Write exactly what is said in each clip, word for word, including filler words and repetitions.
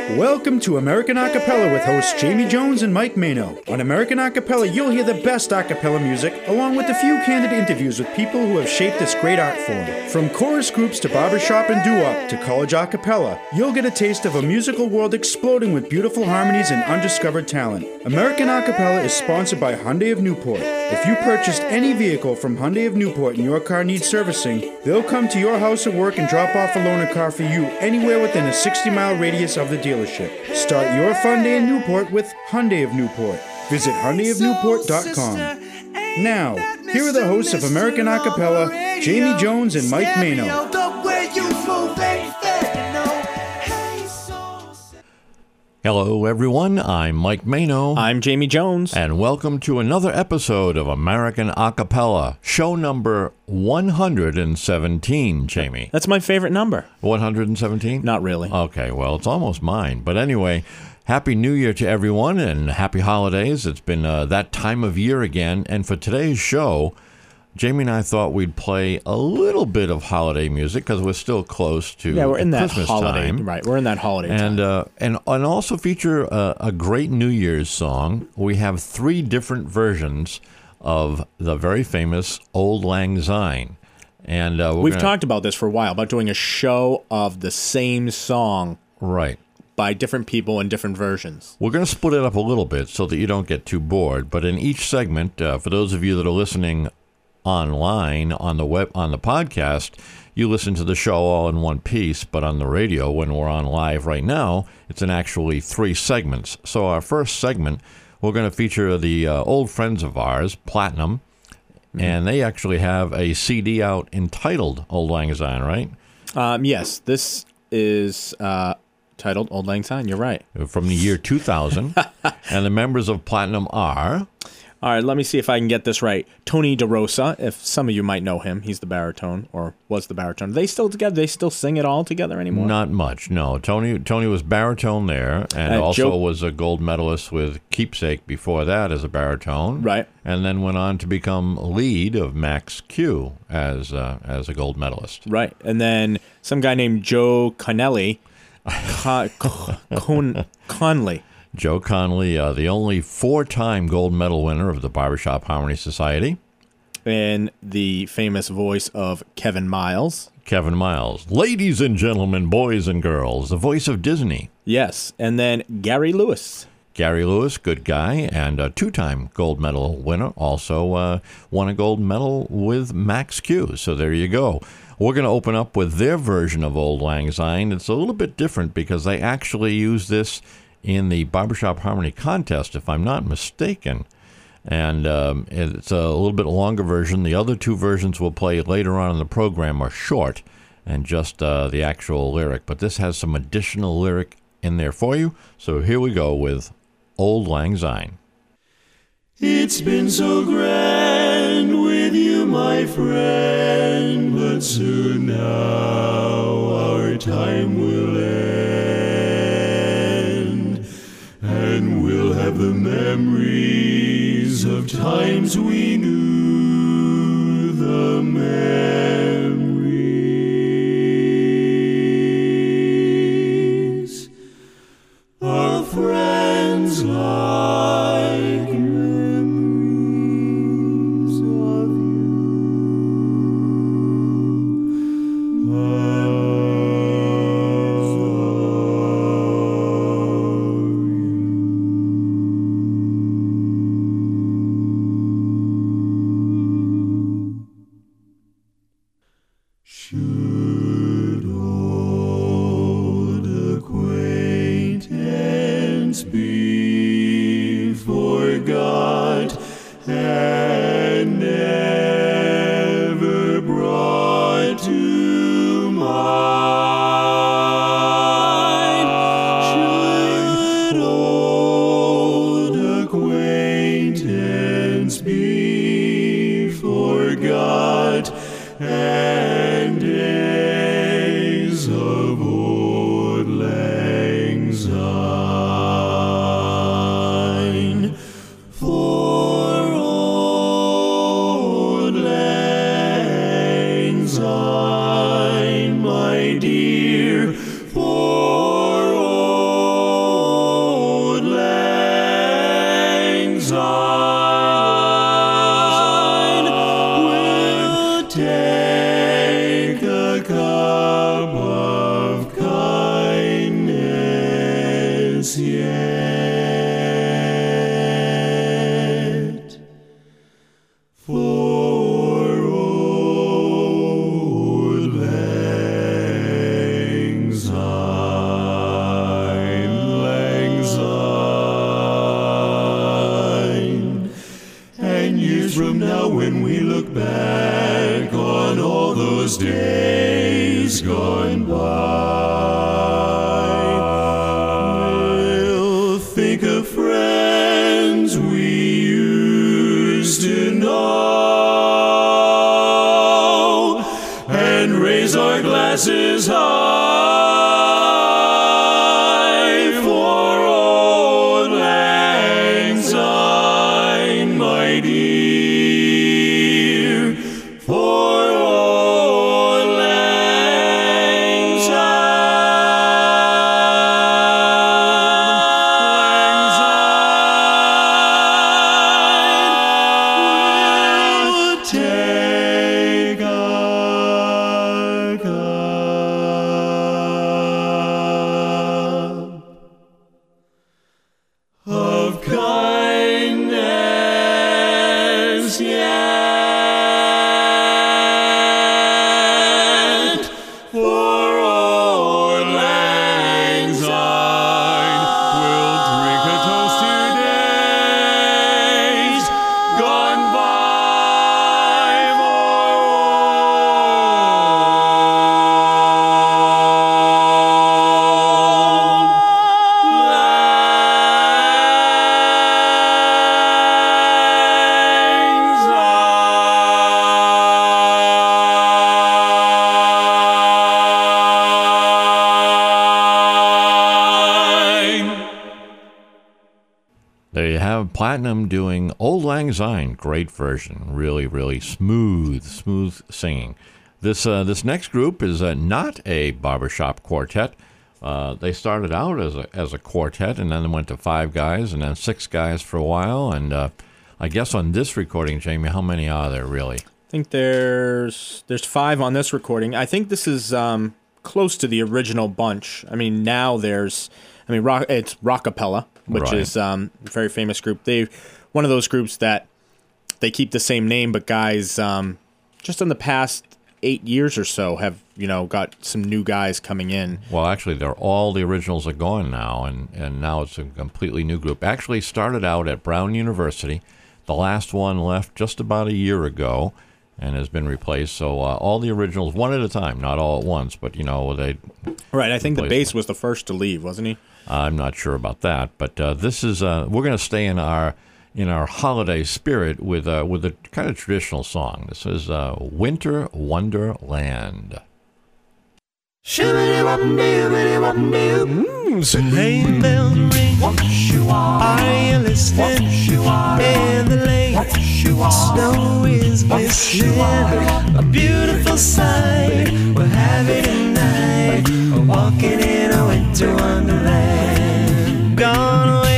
Welcome to American Acapella with hosts Jamie Jones and Mike Mano. On American Acapella, you'll hear the best acapella music, along with a few candid interviews with people who have shaped this great art form. From chorus groups to barbershop and doo-wop to college acapella, you'll get a taste of a musical world exploding with beautiful harmonies and undiscovered talent. American Acapella is sponsored by Hyundai of Newport. If you purchased any vehicle from Hyundai of Newport and your car needs servicing, they'll come to your house or work and drop off a loaner car for you anywhere within a sixty mile radius of the dealership. Start your fun day in Newport with Hyundai of Newport. Visit Hyundai of Newport dot com. Now, here are the hosts of American Acapella, Jamie Jones and Mike Mano. Hello, everyone. I'm Mike Mano. I'm Jamie Jones. And welcome to another episode of American Acapella, show number one hundred seventeen, Jamie. That's my favorite number. one hundred seventeen? Not really. Okay, well, it's almost mine. But anyway, Happy New Year to everyone and happy holidays. It's been uh, that time of year again. And for today's show, Jamie and I thought we'd play a little bit of holiday music because we're still close to yeah, we're in that Christmas holiday time. Right, we're in that holiday and time. uh, and and also feature a, a great New Year's song. We have three different versions of the very famous Auld Lang Syne, and uh, we're we've gonna, talked about this for a while about doing a show of the same song, right, by different people in different versions. We're going to split it up a little bit so that you don't get too bored. But in each segment, uh, for those of you that are listening online on the web on the podcast, you listen to the show all in one piece, but on the radio when we're on live right now, it's in actually three segments. So our first segment, we're going to feature the uh, old friends of ours, Platinum, mm-hmm. and they actually have a C D out entitled Auld Lang Syne, right? Um, yes, this is uh, titled Auld Lang Syne. You're right. From the year two thousand, and the members of Platinum are. All right, let me see if I can get this right. Tony DeRosa, if some of you might know him, he's the baritone, or was the baritone. Are they still together? They still sing it all together anymore? Not much, no. Tony Tony was baritone there, and uh, also Joe, was a gold medalist with Keepsake before that as a baritone. Right. And then went on to become lead of Max Q as, uh, as a gold medalist. Right. And then some guy named Joe Connelly, Con- Con- Conley. Joe Conley, uh, the only four-time gold medal winner of the Barbershop Harmony Society. And the famous voice of Kevin Miles. Kevin Miles. Ladies and gentlemen, boys and girls, the voice of Disney. Yes. And then Gary Lewis. Gary Lewis, good guy, and a two-time gold medal winner. Also uh, won a gold medal with Max Q. So there you go. We're going to open up with their version of Auld Lang Syne. It's a little bit different because they actually use this in the Barbershop Harmony contest, if I'm not mistaken. And um, it's a little bit longer version. The other two versions we'll play later on in the program are short and just uh, the actual lyric. But this has some additional lyric in there for you. So here we go with Auld Lang Syne. It's been so grand with you, my friend, but soon now our time will end, and we'll have the memories of times we knew, the memories of friends like memories of you. Of you. days gone by. We'll think of friends we used to know and raise our glasses high for old lang syne, my dear, for old lang syne. We'll take our cup of kindness yet for old lang syne. We'll drink a toast to days gone by. There you have Platinum doing Old Lang Syne. Great version. Really, really smooth, smooth singing. This uh, this next group is uh, not a barbershop quartet. Uh, they started out as a, as a quartet, and then they went to five guys, and then six guys for a while. And uh, I guess on this recording, Jamie, how many are there really? I think there's there's five on this recording. I think this is um, close to the original bunch. I mean, now there's, I mean, rock, it's Rockapella, which Right. is um, a very famous group. They one of those groups that they keep the same name, but guys, um, just in the past eight years or so, have you know got some new guys coming in. Well, actually, they're all the originals are gone now, and, and now it's a completely new group. Actually started out at Brown University. The last one left just about a year ago and has been replaced. So uh, all the originals, one at a time, not all at once, but, you know, they... Right, I think the Replacement. bass was the first to leave, wasn't he? I'm not sure about that, but uh, this is... Uh, we're going to stay in our in our holiday spirit with, uh, with a kind of traditional song. This is uh, Winter Wonderland. Mm, so hey, bells ring. Are you listening? In the lane, snow is glistening. A beautiful sight. We're having a night, walking in a winter wonderland. Gone away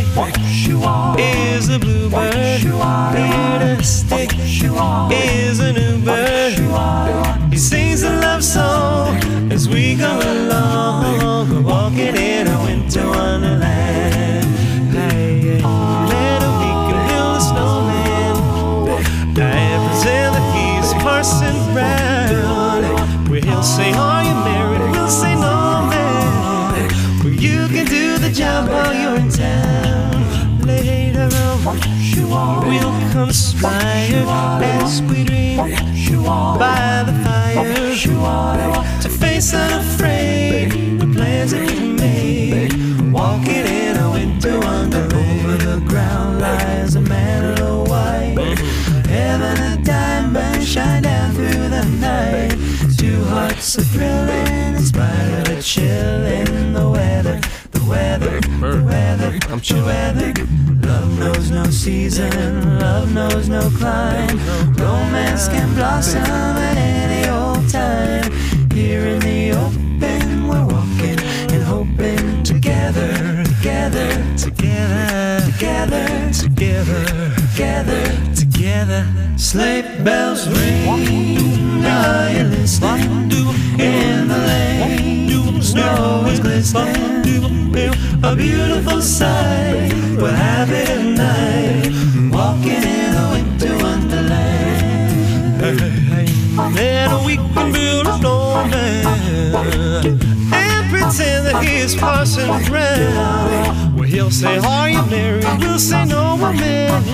is a bluebird. Here to stay is a new bird. He sings a love song as we go along. We're walking in a winter wonderland. Hey, let we can build a snowman. I present that he's Parson Brown. Where he'll say, are you married? We'll say, no, man. Where you can do the job while you're in town. Later on, we'll conspire as we dream by the fire to face unafraid the plans that we made. Walking in a winter wonderland. Over the ground lies a mantle of white. Heaven and diamonds shine down through the night. Two hearts are thrilling in spite of a chill in the weather. The weather, the weather, the weather. Love knows no season, love knows no clime. Romance can blossom at any old time. Here in the open, we're walking and hoping together, together, together, together, together, together, together. Sleigh bells ring, are you listening? In the lane, snow is glistening. A beautiful sight, we're having a night, walking in a winter wonderland. Then we can build a snowman and pretend that he's Parson Brown. Well, he'll say, are you married? We'll say, no, we're man.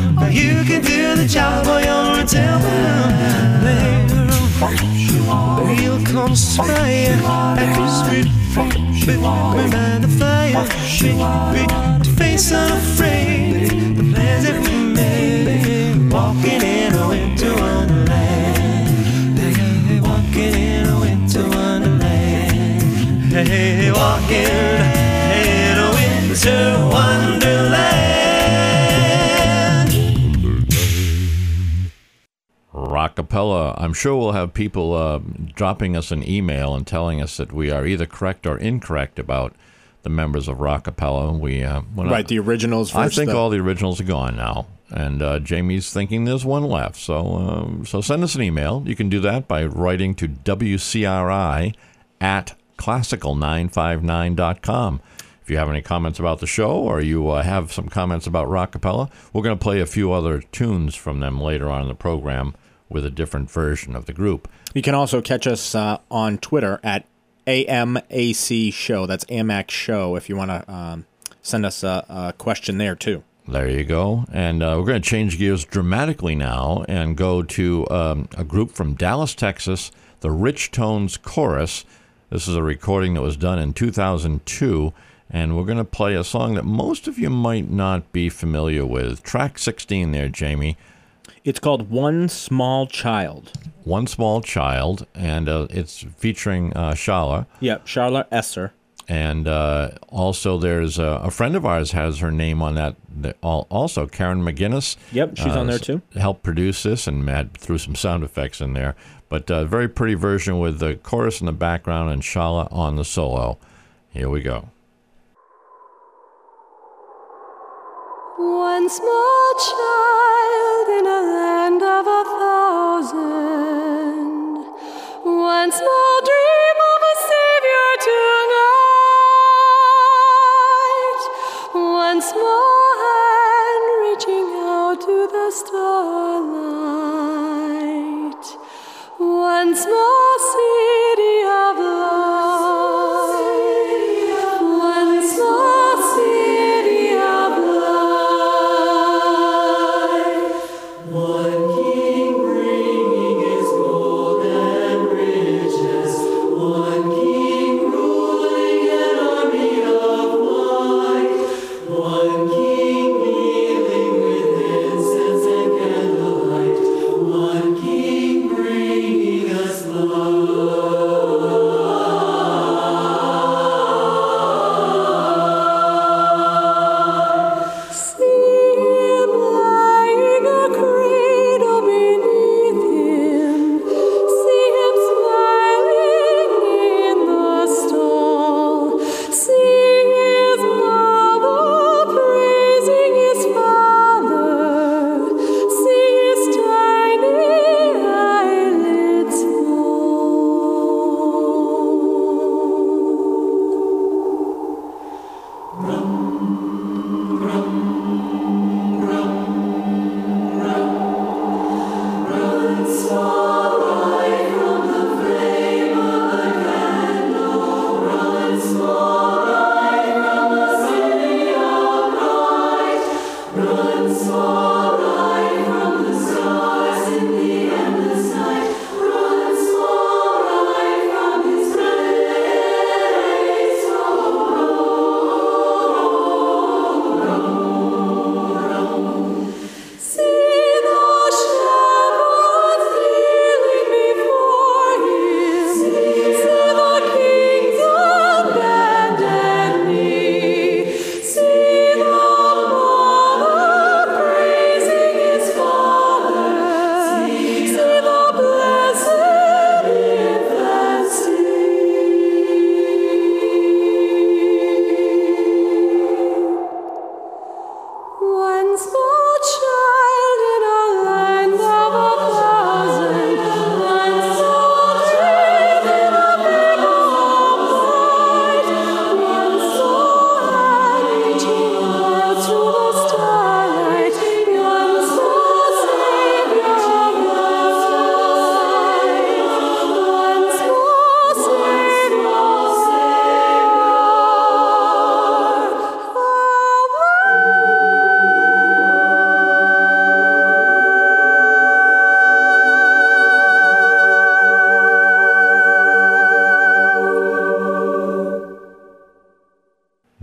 You can do the job while you're in town. Later on, comes fire, like a sweet by the fire, to face unafraid the plans that we made, walking in a winter wonderland, hey, walking in a winter wonderland, hey, walking in a winter wonderland. Rockapella. I'm sure we'll have people uh, dropping us an email and telling us that we are either correct or incorrect about the members of Rockapella. We uh, right, I, the originals. I First, think though. all the originals are gone now, and uh, Jamie's thinking there's one left. So, um, so send us an email. You can do that by writing to W C R I at classical nine five nine dot com. If you have any comments about the show, or you uh, have some comments about Rockapella, we're going to play a few other tunes from them later on in the program with a different version of the group. You can also catch us uh, on Twitter at A M A C Show. That's Amac Show if you want to um, send us a, a question there, too. There you go. And uh, we're going to change gears dramatically now and go to um, a group from Dallas, Texas, the Rich Tones Chorus. This is a recording that was done in two thousand two, and we're going to play a song that most of you might not be familiar with. Track sixteen there, Jamie. It's called One Small Child. One Small Child, and uh, it's featuring uh, Shala. Yep, Charlotte Esser. And uh, also there's a, a friend of ours has her name on that, that al- also, Karen McGinnis. Yep, she's uh, on there too. Helped produce this and Matt threw some sound effects in there. But a uh, very pretty version with the chorus in the background and Shala on the solo. Here we go. One small child in a land of a thousand, one small dream of a savior tonight, one small hand reaching out to the starlight, one small city of light, one small city of light. One king bringing his gold and riches,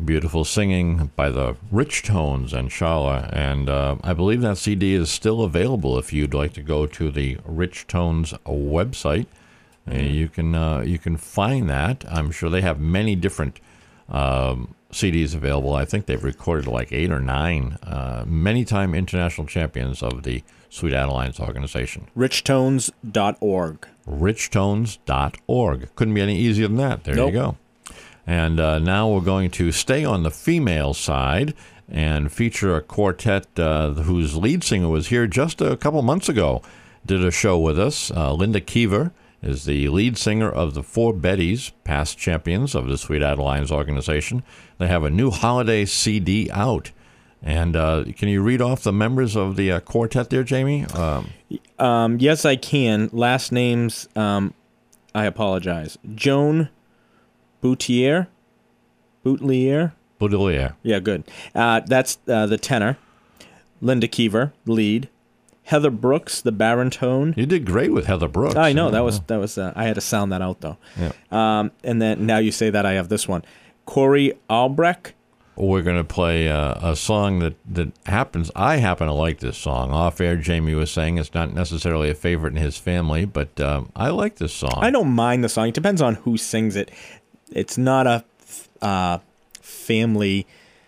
beautiful singing by the Rich Tones and Charla. And uh, I believe that C D is still available if you'd like to go to the Rich Tones website. Uh, you can uh, you can find that. I'm sure they have many different um, C Ds available. I think they've recorded like eight or nine uh, many-time international champions of the Sweet Adelines organization. rich tones dot org. rich tones dot org. Couldn't be any easier than that. There Nope. you go. And uh, now we're going to stay on the female side and feature a quartet uh, whose lead singer was here just a couple months ago. Did a show with us. Uh, Linda Keever is the lead singer of the Four Bettys, past champions of the Sweet Adelines organization. They have a new holiday C D out. And uh, can you read off the members of the uh, quartet there, Jamie? Um, Um, yes, I can. Last names, um, I apologize. Joan Boutier. Boutelier. Baudelaire. Yeah, good. Uh, that's uh, the tenor. Linda Keever, lead. Heather Brooks, the baritone. You did great with Heather Brooks. I know Yeah. that was that was. Uh, I had to sound that out though. Yeah. Um, and then now you say that, I have this one. Corey Albrecht. We're going to play uh, a song that, that happens. I happen to like this song. Off air, Jamie was saying it's not necessarily a favorite in his family, but um, I like this song. I don't mind the song. It depends on who sings it. It's not a uh, family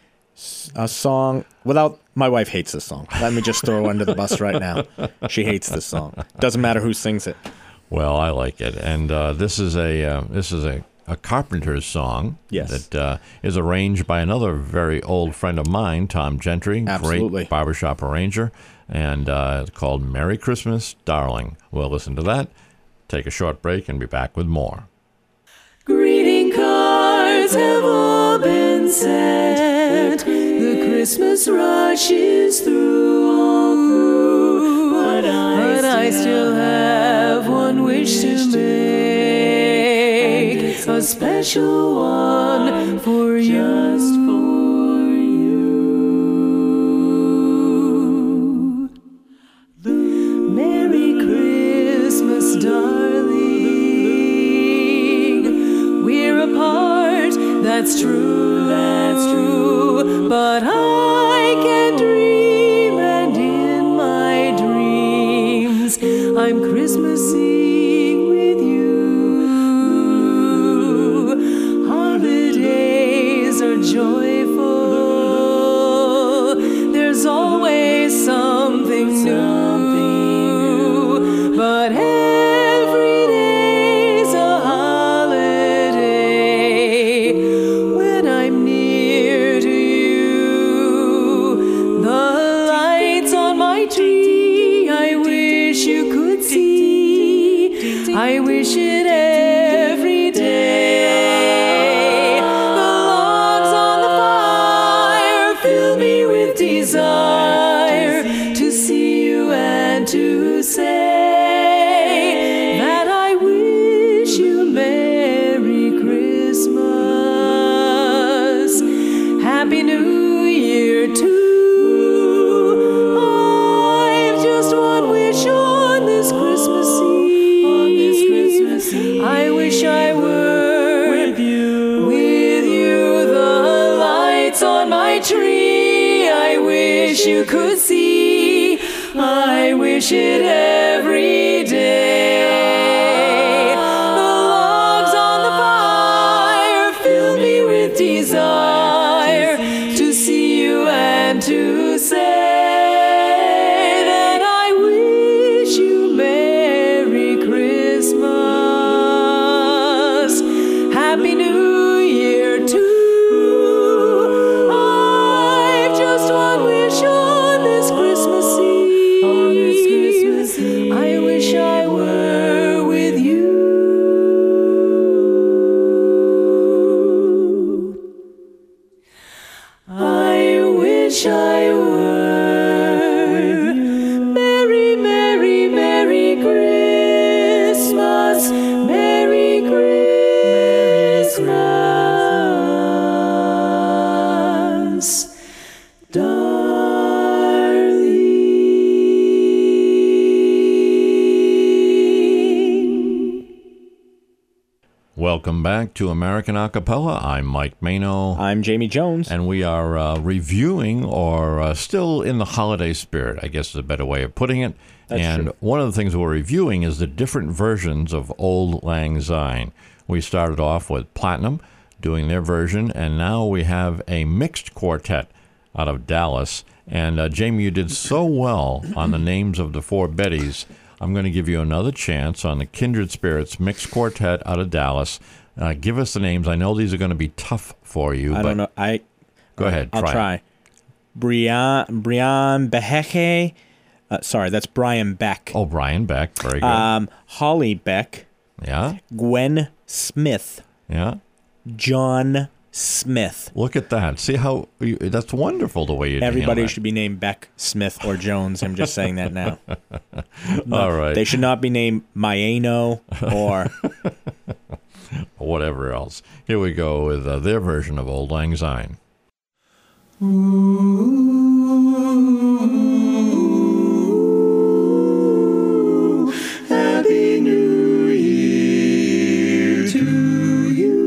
s- a song. Without my wife hates this song. Let me just throw her under the bus right now. She hates this song. Doesn't matter who sings it. Well, I like it, and uh, this is a uh, this is a, a Carpenter's song. Yes. that uh, is arranged by another very old friend of mine, Tom Gentry, Absolutely. great barbershop arranger, and uh, it's called "Merry Christmas, Darling." We'll listen to that. Take a short break and be back with more. Greeting cards have all been sent. The Christmas rush is through, all through. But I, but I still have one wish to make. A special one for you. Just for you. Merry Christmas, darling. We're apart, that's true, that's true. But I can dream, and in my dreams, I'm Christmasing with you. Holidays are joyful. There's always something new. But every day's a holiday when I'm near to you. The lights on my tree, I wish you could see. I wish it every day. The logs on the fire fill me with desire to see you and to say that I wish you Merry Christmas, Happy New Year too. I've just one wish on this Christmas Eve. On this Christmas Eve, I wish I were with you. With you, the lights on my tree. I wish you could see. I wish it every day. The logs on the fire fill me with desire to see you and to say that I wish you Merry Christmas, Happy New Year too. I've just one wish on this Christmas Eve. On this Christmas Eve, I wish I were with you. I wish I were with you. Merry, Merry, Merry Christmas. Merry Christmas. Welcome back to American Acapella. I'm Mike Mano. I'm Jamie Jones. And we are uh, reviewing, or uh, still in the holiday spirit, I guess is a better way of putting it. That's and true. one of the things we're reviewing is the different versions of Auld Lang Syne. We started off with Platinum doing their version, and now we have a mixed quartet out of Dallas. And uh, Jamie, you did so well on the names of the four Bettys. I'm going to give you another chance on the Kindred Spirits Mixed Quartet out of Dallas. Uh, give us the names. I know these are going to be tough for you. I but don't know. I Go ahead. I'll try. try. It. Brian Brian Beheche. Uh, sorry, that's Brian Beck. Oh, Brian Beck. Very good. Um, Holly Beck. yeah. Gwen Smith. Yeah. John Smith. Look at that. See how you, that's wonderful the way you Everybody handle should be named Beck, Smith, or Jones. I'm just saying that now. that. All right. They should not be named Maeno or Whatever else. Here we go with uh, their version of Auld Lang Syne. Happy New Year to you.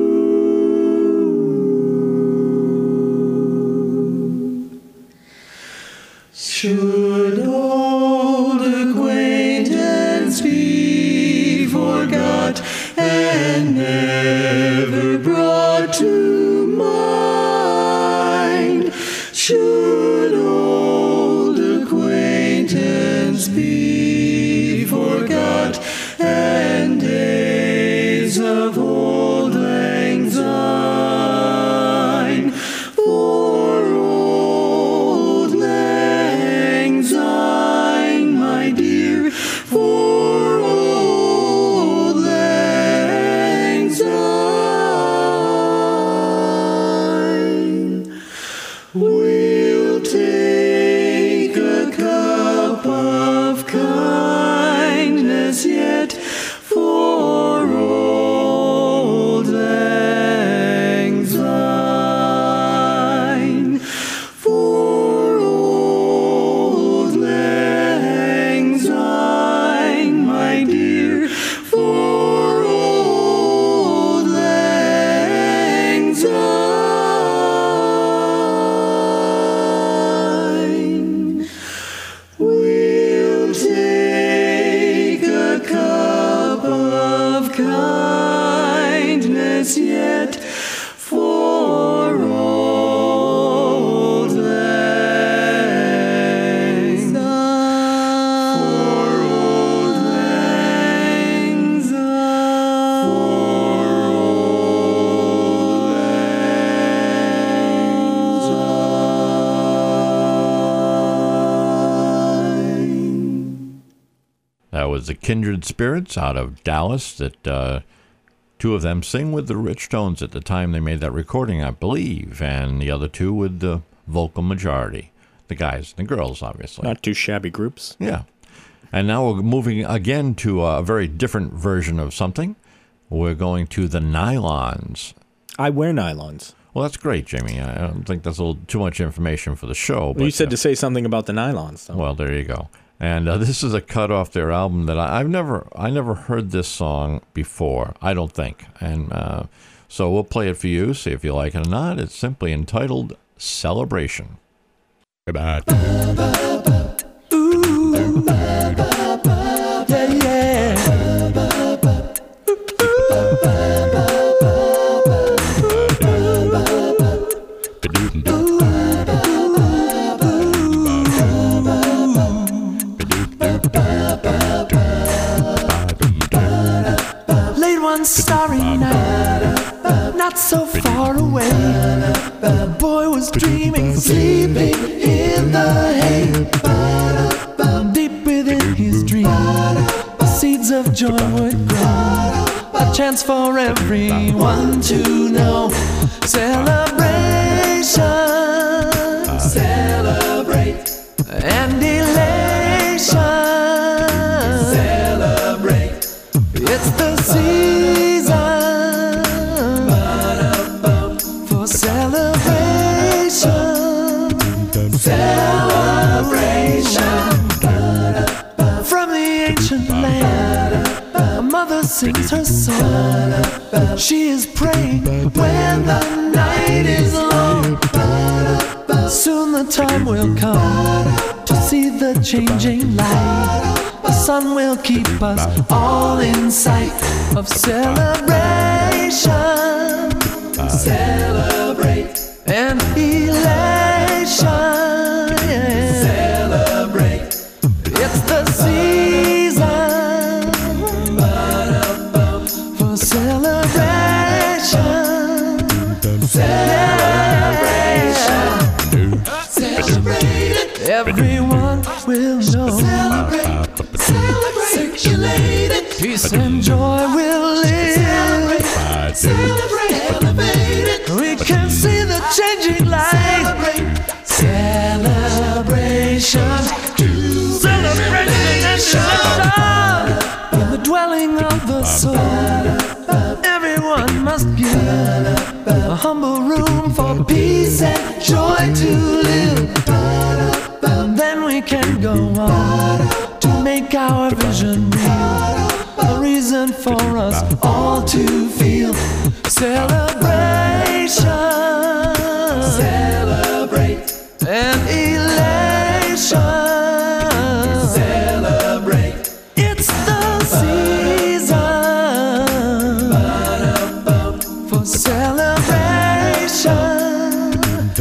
Should old acquaintance be forgot and never brought to mind? Should old acquaintance be forgot and days of Auld Lang Syne? For Auld Lang Syne, my dear, for Auld Lang Syne, we'll take a cup of kindness yet for Auld Lang Syne, for Auld Lang Syne, my dear, for Auld Lang Syne. We'll take a cup of kindness yet for Auld Lang Syne. For Auld Lang Syne. For Auld Lang Syne. That was the Kindred Spirits out of Dallas that uh, two of them sing with the Rich Tones at the time they made that recording, I believe, and the other two with the vocal majority. The guys and the girls, obviously. not too shabby groups. Yeah. And now we're moving again to a very different version of something. We're going to the Nylons. I wear nylons. Well, that's great, Jamie. I don't think that's a little too much information for the show. Well, But, you said uh, to say something about the nylons, though. Well, there you go. And uh, this is a cut off their album that I, I've never, I never heard this song before. I don't think. And uh, so we'll play it for you, see if you like it or not. It's simply entitled "Celebration." yeah, yeah. Late one starry night, not so far away, the boy was dreaming, sleeping in the hay. Deep within his dream, the seeds of joy would grow, a chance for everyone to know. Celebration, celebrate, and elation, celebrate. It's the season for celebration, celebration. From the ancient land, a mother sings her song. She is praying when the night is long. Soon the time will come to see the changing light. The sun will keep us all in sight of celebration. Celebrate and elation. Celebrate. It's the season for celebration. Celebration. Celebrate it. Everyone will know. Celebrate. Celebrate. Circulate it. Peace and joy will live. Celebrate. Celebrate. Elevate it. We can see the changing light. Celebration. Celebration. In the dwelling of the soul, everyone must give a humble room for peace and joy to live. And then we can go on to make our vision real, a reason for us all to feel celebration. Celebrate and elation. Celebrate. It's the season for celebration.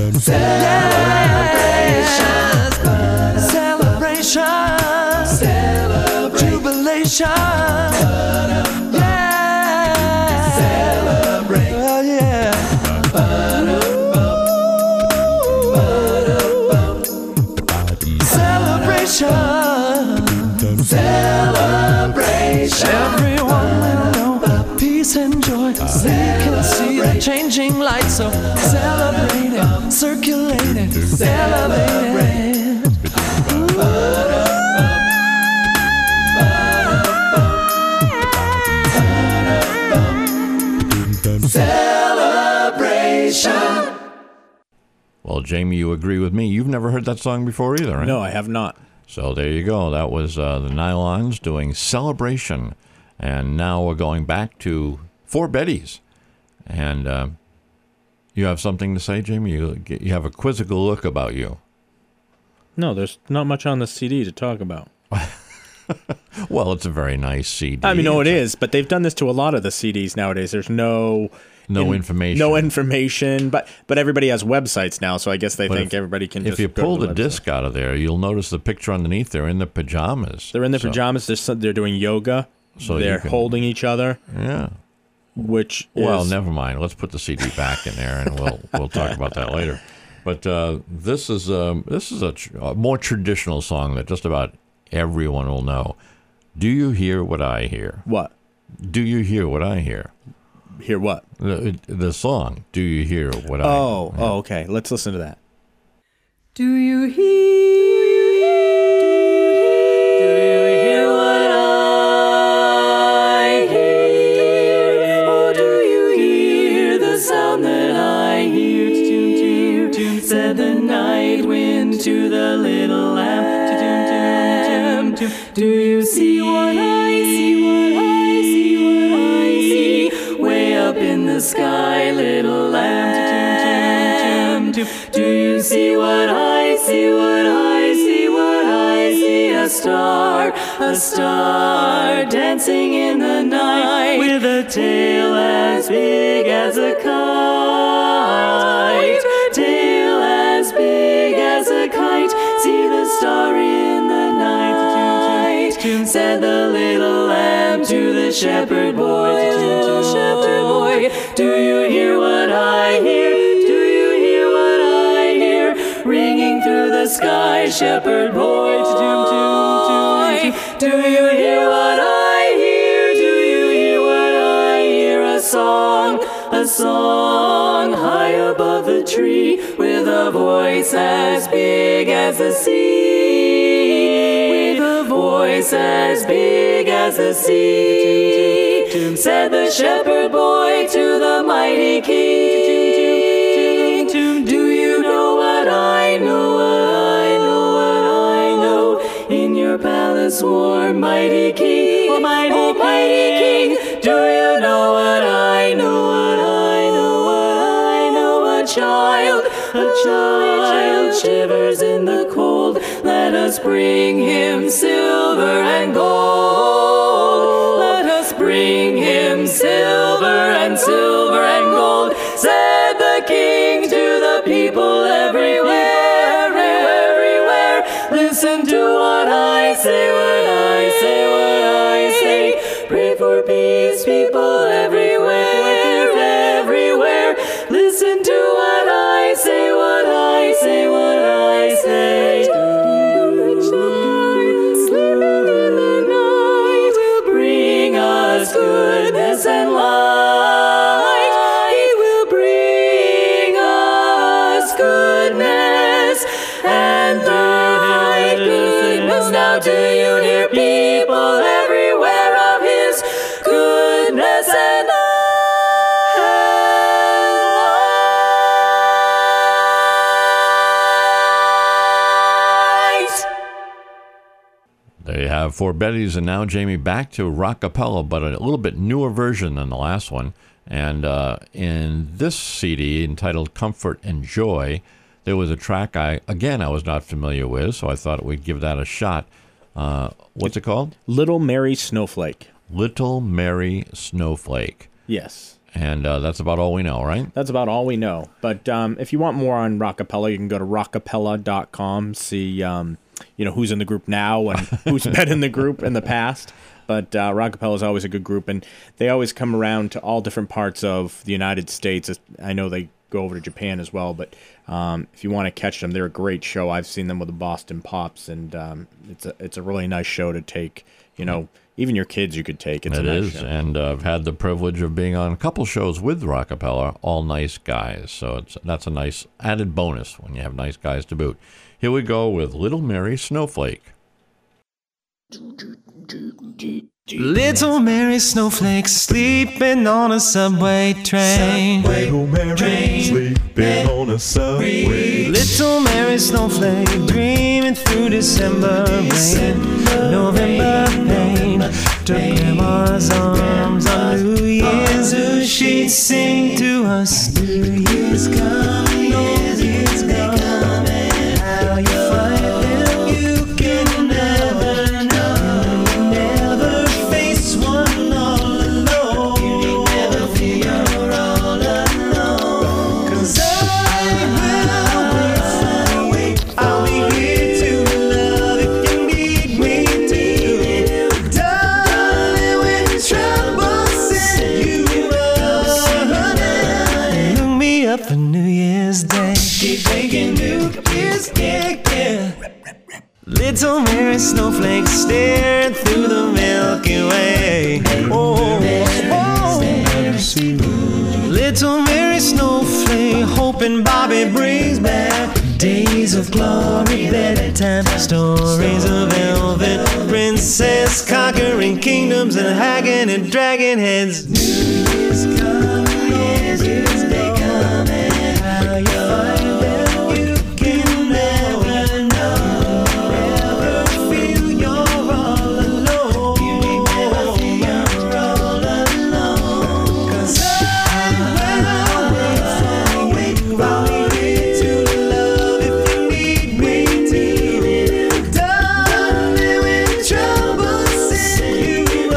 Celebration. Celebration. Celebrate. Jubilation. Yeah. Celebrate. Oh, yeah. Celebration. Celebration. Everyone will know peace and joy. They can see the changing light. So celebrate it, circulate it, celebrate it. Celebration. Well, Jamie, you agree with me. You've never heard that song before either, right? No, I have not. So there you go. That was uh, the Nylons doing Celebration. And now we're going back to Four Betties. And uh, you have something to say, Jamie? You, you have a quizzical look about you. No, there's not much on the C D to talk about. Well, it's a very nice C D. I mean, no, it It's a- is, but they've done this to a lot of the C Ds nowadays. There's no No in- information. no information, but but everybody has websites now, so I guess they But think if- everybody can. If just you go to pull the, the website. disc out of there, you'll notice the picture underneath. They're in the pajamas. They're in their So- pajamas. They're some- they're doing yoga. So you they're can- holding each other, Yeah. which Well, is, never mind. Let's put the C D back in there, and we'll we'll talk about that later. But uh, this is um, this is a, tr- a more traditional song that just about everyone will know. Do you hear what I hear? what? Do you hear what I hear? Hear what? The, the song. Do you hear what I? Oh, oh, okay. Let's listen to that. Do you hear? Do you hear what I hear? Oh, do you hear the sound that I hear? Toom, toom, toom, said the night wind to the little lamb. Toom, toom, toom, toom. Do you see what I see? What I see? What I see? Way up in the sky, little lamb. Toom, toom, toom, toom. Do you see what I see? What I see? What I see? A star, a star dancing in the night with a tail as big as a kite. Tail as big as a kite. See the star in the night. Said the little lamb to the shepherd boy. Little shepherd boy, do you hear what I hear? Do you hear what I hear? Ringing through the sky, shepherd boy. Do you hear what I hear? Do you hear what I hear? A song, a song high above the tree, with a voice as big as the sea. With a voice as big as the sea. Said the shepherd boy to the mighty king. Do you know what I know? What I know? What I know? In your palace warm, mighty king. Almighty, Almighty King, do you know what I know? What I know? What I know? A child, a child shivers in the cold. Let us bring him silver and gold. Let us bring him silver and silver and gold. Said the King to the people everywhere, everywhere. Listen to what I say, what I say, what I say. Pray for peace, people everywhere, everywhere. Listen to what I say, what I say, what I say. Sleeping in the night will bring us goodness and light. He will bring us goodness and light. Goodness. Now do you hear, people everywhere, of his goodness and light? There you have Four Bettys, and now, Jamie, back to rockapella, but a little bit newer version than the last one. And uh, in this C D, entitled Comfort and Joy, there was a track, I again, I was not familiar with, so I thought we'd give that a shot. Uh, what's it called? Little Mary Snowflake. Little Mary Snowflake. Yes. And uh, that's about all we know, right? That's about all we know. But um, if you want more on rockapella, you can go to rockapella dot com, see um, you know, who's in the group now and who's been in the group in the past. But uh, rockapella is always a good group, and they always come around to all different parts of the United States. I know they go over to Japan as well, but um, if you want to catch them, they're a great show. I've seen them with the Boston Pops, and um, it's a it's a really nice show to take. You know, even your kids you could take. It's It a nice is, show. and uh, I've had the privilege of being on a couple shows with rockapella, all nice guys. So it's that's a nice added bonus when you have nice guys to boot. Here we go with Little Mary Snowflake. Little Mary Snowflake sleeping on a subway train. Little Mary sleeping on a subway. Little Mary Snowflake dreaming through December rain, November pain. To Grandma's arms on New Year's Eve, she'd sing to us. New Year's coming, New Year's coming. How you find them, you can never know. You never face one all alone. You never feel you're all alone. 'Cause I will wait, I'll be here to love if you need me to. Darling, when trouble set you up, look me up for New Year's Day. Keep making New Year's Day, yeah. Little Mary Snowflake staring through the Milky Way. Oh, oh. Little Mary Snowflake hoping Bobby brings back days of glory, bedtime stories of velvet princess conquering kingdoms and hacking and dragging heads. New Year's coming, New Year's Day coming. How you find them, you can never know. Never feel you're all alone. You never feel you're all alone. 'Cause I will wait, I'll be here to love if you need me to. Darling, when trouble set you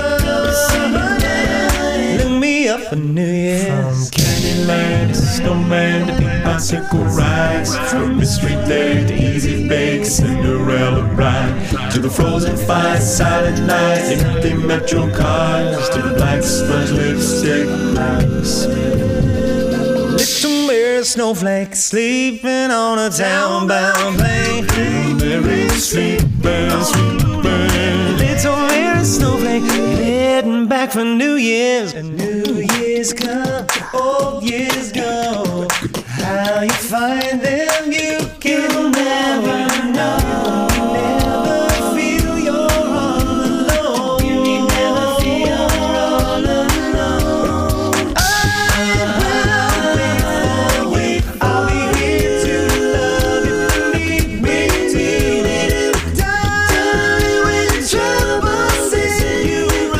up, look me up for New Year's. From Candyland to Snowman to pink bicycle rides, from Mystery Day to Easy Bake, Cinderella Bride, to the frozen fire, silent nights, empty metro cars, to the black smudge lipstick lights. Little Mary Snowflake sleeping on a town-bound plane. Mary sleeping, sleeping. Little Mary Snowflake heading back for New Year's. And New Year's come, old years go. How you find them, you can never know. Never feel you're all alone. You never feel you're all alone. I will wait for you. I'll be here to love if you need me to. Darling, when trouble sets you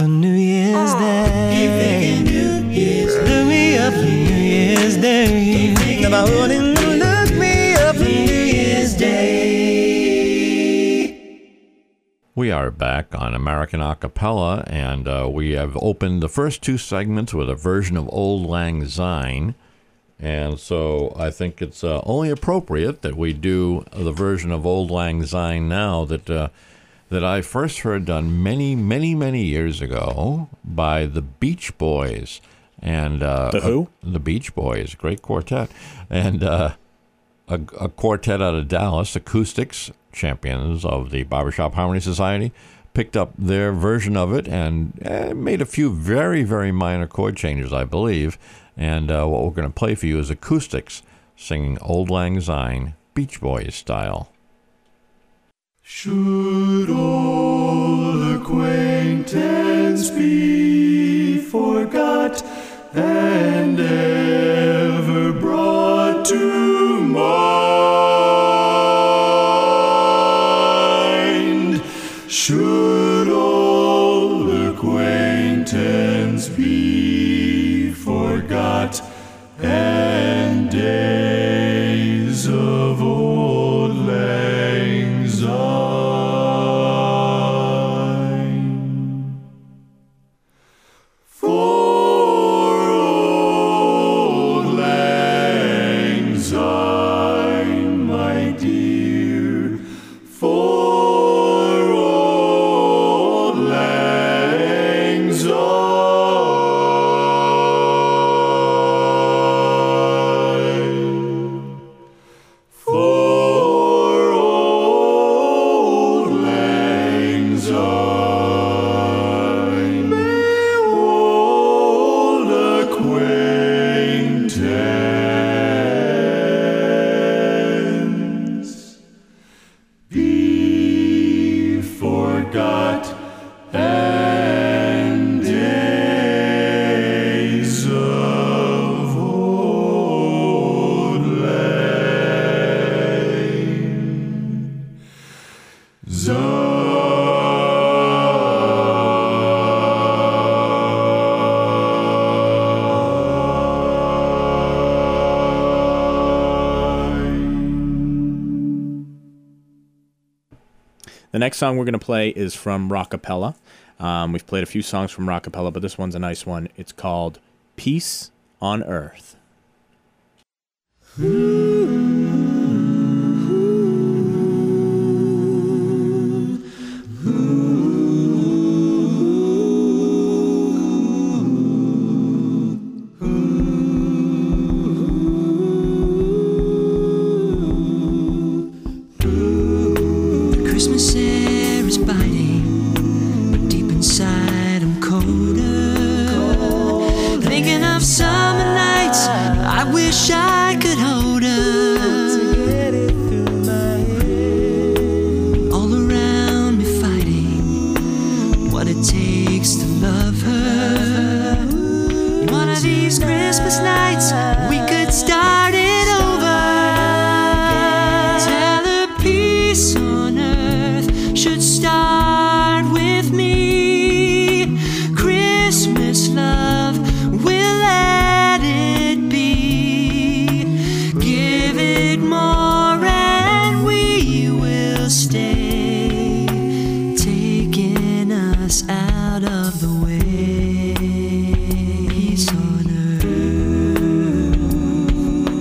on New Year's Day. New Year's Look me up on New Year's Day. Never holding no look me up on New Year's Day. We are back on American Acapella, and uh, we have opened the first two segments with a version of Auld Lang Syne. And so I think it's uh, only appropriate that we do the version of Auld Lang Syne now that uh, that I first heard done many, many, many years ago by the Beach Boys. And uh, The who? Uh, the Beach Boys, great quartet. And uh, a, a quartet out of Dallas, Acoustics, champions of the Barbershop Harmony Society, picked up their version of it and uh, made a few very, very minor chord changes, I believe. And uh, what we're going to play for you is Acoustics singing Auld Lang Syne, Beach Boys style. Should old acquaintance be forgot and ever brought to mind? Should old acquaintance be forgot and days of Auld Lang Syne? For Auld Lang Syne, my dear, for Auld Lang Syne. The next song we're going to play is from Rockapella. Um, we've played a few songs from Rockapella, but this one's a nice one. It's called Peace on Earth. Christmas air is biting, but deep inside I'm colder. Thinking of summer nights, I wish I could hold her. All around me fighting what it takes to love her. One of these Christmas nights, we could start it over. Tell her peace on earth should start with me. Christmas love, we'll let it be. Give it more and we will stay, taking us out of the way. Peace on earth.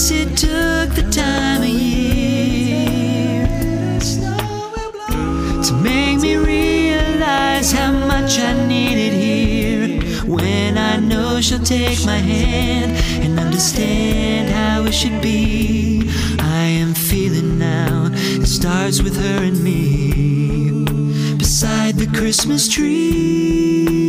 guess it took the time of year to make me realize how much I need it here. When I know she'll take my hand and understand how it should be. I am feeling now, it starts with her and me, beside the Christmas tree.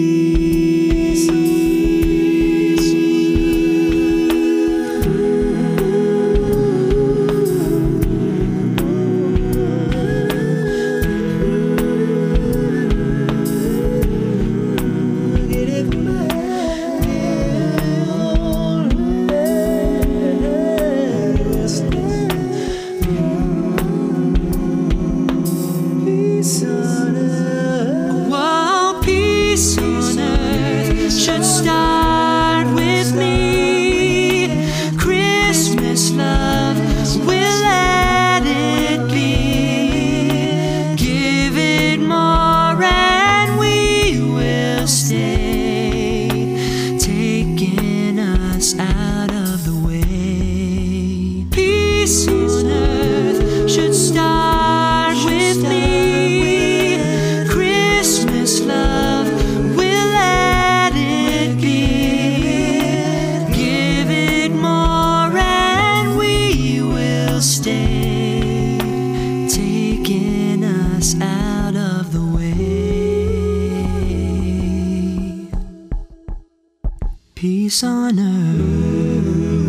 Peace on earth.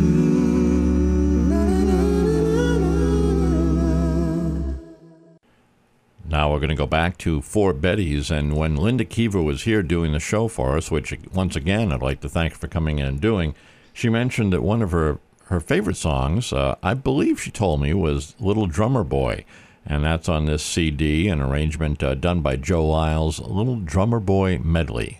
Now we're going to go back to Four Bettys, and when Linda Keever was here doing the show for us, which once again I'd like to thank her for coming in and doing, she mentioned that one of her, her favorite songs, uh, I believe she told me, was Little Drummer Boy, and that's on this C D, an arrangement uh, done by Joe Lyles, Little Drummer Boy Medley.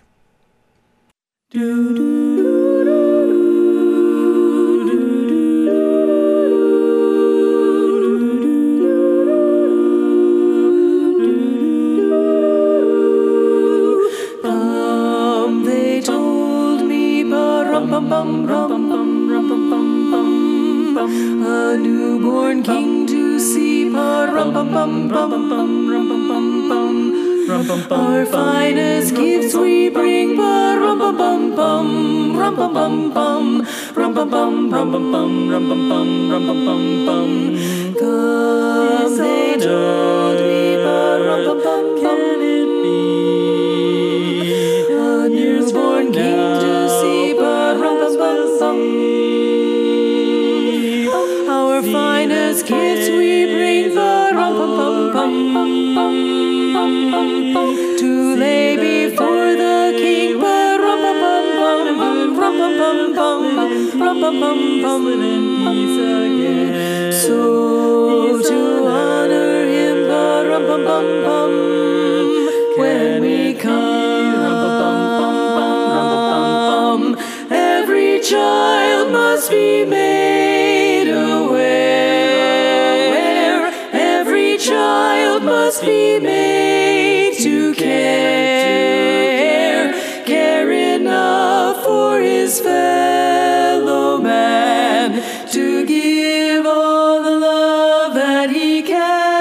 Um, they told me, ba-rum bum bum rum bum bum rum bum bum bum bum, a newborn king to see, ba-rum bum bum bum bum rum bum bum bum. Our finest gifts we bring, ba rum bum bum bum, rum bum bum bum, rum bum bum, rum bum bum, rum bum bum, rum bum bum bum. Come, they told me, ba rum bum bum, can it be? A newborn king to see, ba rum bum bum bum. Our finest gifts we bring, ba rum bum bum bum bum. To lay before the king, ba rum bum bum bum, rum bum bum bum, rum bum bum bum, in peace again. So to honor him, ba rum bum bum bum, when we come, every child must be made aware. Every child must be made to care, care enough for his fellow man, to give all the love that he can.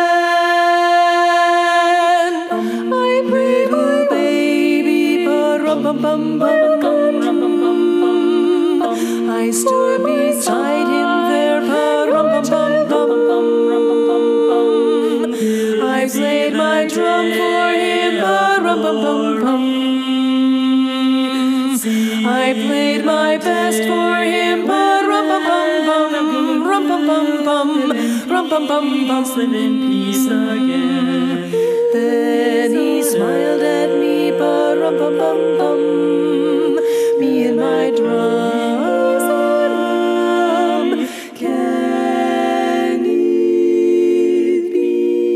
I pray for baby, ba-rum bum bum bum bum rum bum bum bum. I stood beside him there, ba-rum bum bum bum bum rum bum bum bum. I played my drum for him, ba-rum bum bum bum. I played my best for him, ba-rum bum bum bum, rum bum bum bum, rum bum bum bum. Live in peace again. Then he smiled at me, ba-rum bum bum bum. Me and my drum. Can it be?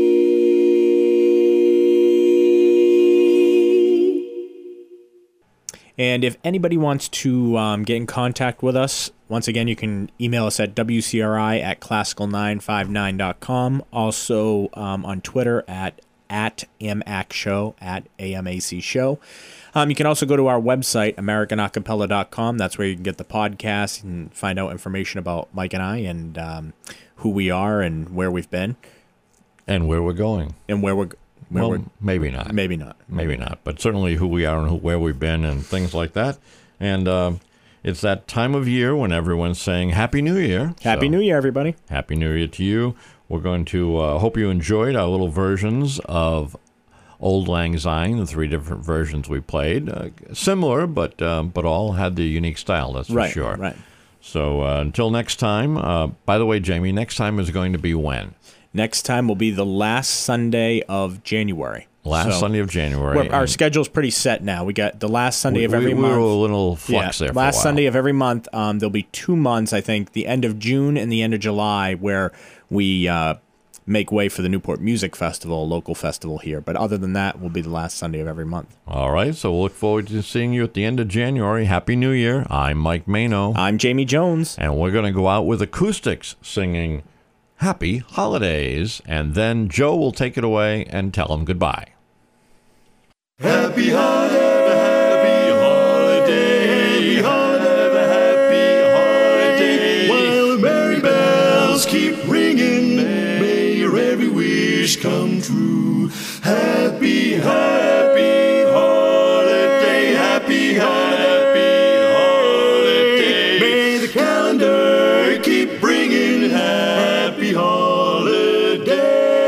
And if anybody wants to um, get in contact with us, once again, you can email us at w c r i at classical nine five nine dot com. Also um, on Twitter at at AMAC Show, at A M A C Show. Um, you can also go to our website, American Acapella dot com. That's where you can get the podcast and find out information about Mike and I and um, who we are and where we've been. And where we're going. And where we're where well, we're, maybe not. Maybe not. Maybe not. But certainly who we are and who, where we've been and things like that. And uh, it's that time of year when everyone's saying Happy New Year. Happy So, New Year, everybody. Happy New Year to you. We're going to uh, hope you enjoyed our little versions of Old Lang Syne, the three different versions we played. Uh, similar, but um, but all had their unique style, that's for Right, sure. right. So uh, until next time, uh, by the way, Jamie, next time is going to be when? Next time will be the last Sunday of January. Last So, Sunday of January. we're- our And schedule's pretty set now. We got the last Sunday we, of every we, we month. were a little flux yeah, there for last a while. Sunday of every month. Um, there'll be two months, I think, the end of June and the end of July, where we uh, make way for the Newport Music Festival, a local festival here. But other than that, will be the last Sunday of every month. All right, so we'll look forward to seeing you at the end of January. Happy New Year. I'm Mike Mano. I'm Jamie Jones. And we're going to go out with acoustics singing Happy Holidays. And then Joe will take it away and tell them goodbye. Happy holiday, happy holiday, holiday, happy holiday. While the merry bells keep ringing, may your every wish come true. Happy, happy holiday, happy, happy holiday. May the calendar keep bringing happy holiday.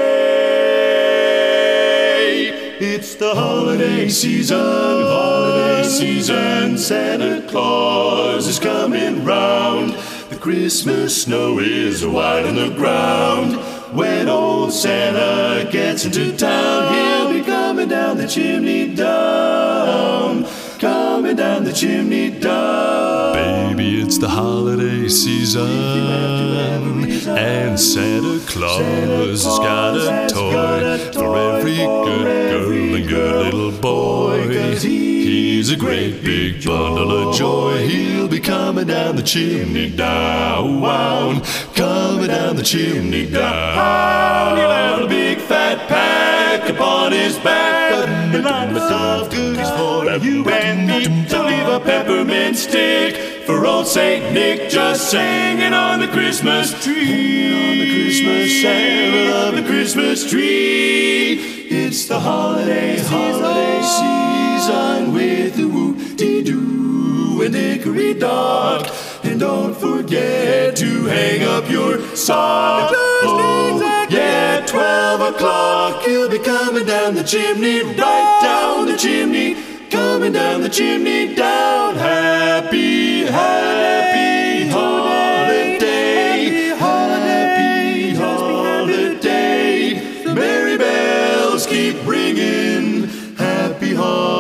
It's the holiday season, holiday season. Santa Claus is coming round. The Christmas snow is white on the ground. When old Santa gets into town, he'll be coming down the chimney down. Coming down the chimney down. Baby, it's the holiday season, and Santa Claus has got a toy for every good girl and good little boy. He's a great big bundle of joy. He'll be coming down the chimney down, coming down the chimney down. He'll have a big fat pack upon his back, and lots of goodies for you and me. To leave a peppermint stick for old Saint Nick, just singing on the Christmas tree. On the Christmas Santa of the Christmas tree. It's the holiday, holiday season with the whoop-dee-doo and hickory dock. And don't forget to hang up your sock. Oh, yeah, twelve o'clock. He'll be coming down the chimney, right down the chimney. Coming down the chimney down. Happy, happy holiday. Happy holiday. The merry bells keep ringing. Happy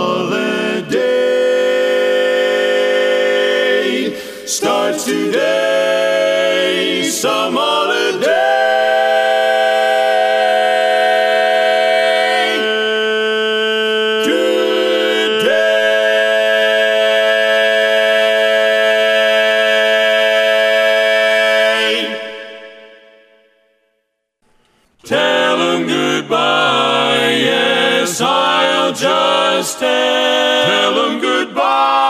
holiday. Starts today. Some holiday. Just tell them goodbye.